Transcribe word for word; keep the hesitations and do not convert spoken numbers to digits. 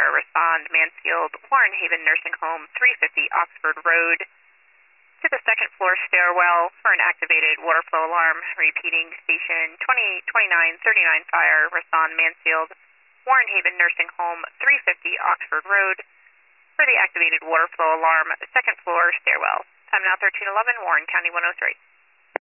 floor, respond Mansfield, Warren Haven Nursing Home, three fifty Oxford Road. To the second floor stairwell for an activated water flow alarm, repeating station twenty-eight twenty-nine thirty-nine fire, respond Mansfield, Warren Haven Nursing Home, three fifty Oxford Road. For the activated water flow alarm, second floor stairwell. Time now thirteen eleven, Warren County one oh three.